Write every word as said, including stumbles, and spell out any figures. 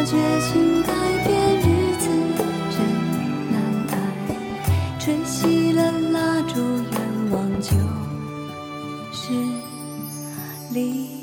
决心改变，日子真难挨。吹熄了蜡烛，愿望就是离